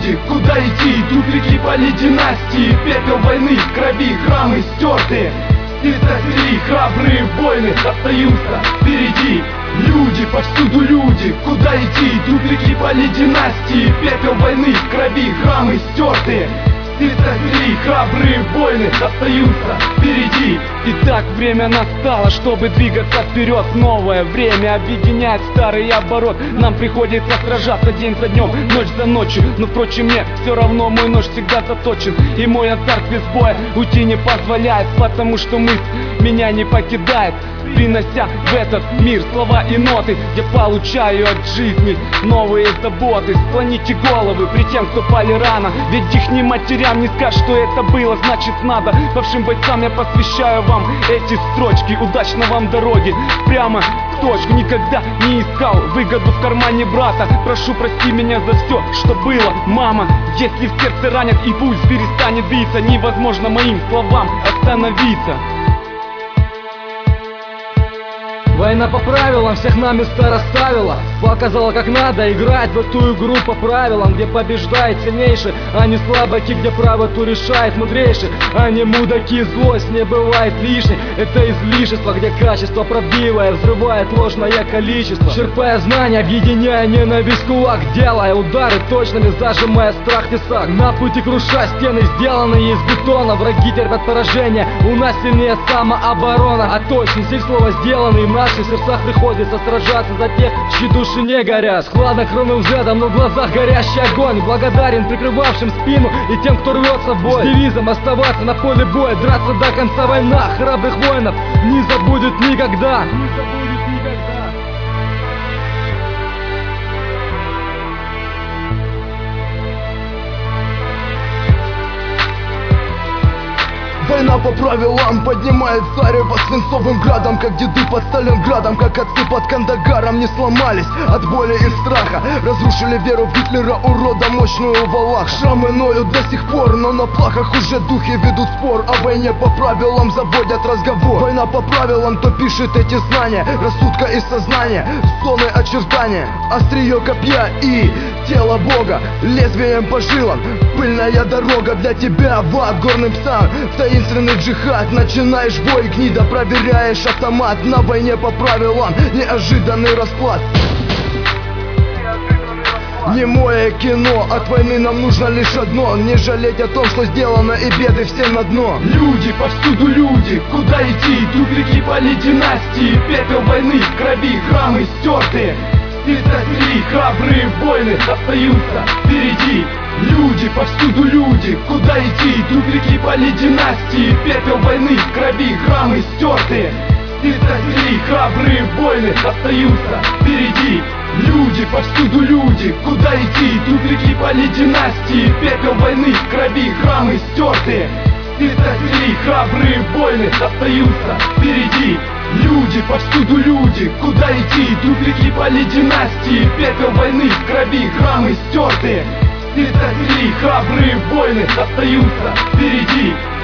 люди, куда идти? Тупики, поли династии, пепел войны, в крови храмы стертые. Сердца свели, храбрые воины остаются впереди. Люди, повсюду люди, куда идти? Тупики, поли династии, пепел войны, в крови храмы стертые. Сердца свели, храбрые воины остаются впереди. Итак, время настало, чтобы двигаться вперед. Новое время объединяет старый оборот. Нам приходится сражаться день за днем, ночь за ночью. Но впрочем мне все равно, мой нож всегда заточен. И мой азарт без боя уйти не позволяет, потому что мысль меня не покидает, принося в этот мир слова и ноты. Я получаю от жизни новые заботы. Склоните головы при тем, кто пали рано, ведь их не матерям не скажешь, что это было, значит надо. Павшим бойцам я посвящаю вам эти строчки. Удачно вам дороги, прямо в точку. Никогда не искал выгоду в кармане брата. Прошу, прости меня за все, что было, мама. Если в сердце ранят и пульс перестанет биться, невозможно моим словам остановиться. Война по правилам всех на места расставила, показала, как надо играть в эту игру по правилам, где побеждает сильнейший, а не слабаки, где правоту решает мудрейший, а не мудаки. Злость не бывает лишней, это излишество, где качество правдивое взрывает ложное количество. Черпая знания, объединяя ненависть в кулак, делая удары точными, зажимая страх тесак. На пути круша стены, сделанные из бетона. Враги терпят поражение, у нас сильнее самооборона. А точный стиль слова сделанный, в наших сердцах приходится сражаться за тех, чьи души не горят. С хладнокровным взглядом, но в глазах горящий огонь. Благодарен прикрывавшим спину и тем, кто рвется в бой. С девизом оставаться на поле боя, драться до конца. Война храбрых воинов не забудет никогда. Война по правилам поднимает царево свинцовым градом, как деды под Сталинградом, как отцы под Кандагаром. Не сломались от боли и страха, разрушили веру в Гитлера, урода мощную в валах. Шрамы ноют до сих пор, но на плахах уже духи ведут спор. О войне по правилам заводят разговор. Война по правилам, кто пишет эти знания, рассудка и сознания, зоны очертания, острие копья и тело Бога, лезвием по жилам. Пыльная дорога для тебя в ад горным псам. Таинственный джихад, начинаешь бой, гнида, проверяешь автомат. На войне по правилам неожиданный расклад. Немое кино, от войны нам нужно лишь одно: не жалеть о том, что сделано, и беды все на дно. Люди, повсюду люди, куда идти? Тупики, поли династии, пепел войны, в крови храмы стертые. Сердца свели, храбрые воины остаются впереди. Люди, повсюду люди, куда идти? Тупики, поли династии, пепел войны, в крови храмы стертые. Сердца свели, храбрые воины остаются впереди. Люди, повсюду люди, куда идти? Тупики, поли династии, пепел войны, в крови храмы стертые. Сердца свели, храбрые воины остаются впереди. Люди, повсюду люди, куда идти? Тупики, поли династии, пепел войны, в крови храмы стертые. Сердца свели, храбрые воины остаются впереди.